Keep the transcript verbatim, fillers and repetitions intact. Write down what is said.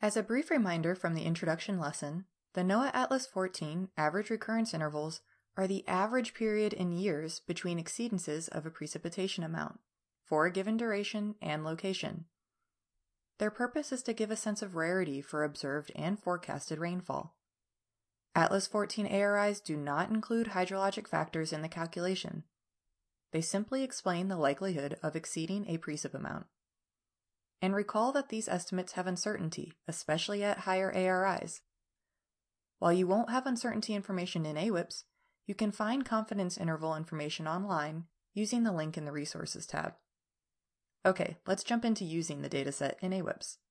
As a brief reminder from the introduction lesson, the NOAA Atlas fourteen average recurrence intervals are the average period in years between exceedances of a precipitation amount, for a given duration and location. Their purpose is to give a sense of rarity for observed and forecasted rainfall. Atlas fourteen A R Is do not include hydrologic factors in the calculation. They simply explain the likelihood of exceeding a precip amount. And recall that these estimates have uncertainty, especially at higher A R Is. While you won't have uncertainty information in A W I P S, you can find confidence interval information online using the link in the Resources tab. Okay, let's jump into using the dataset in A W I P S.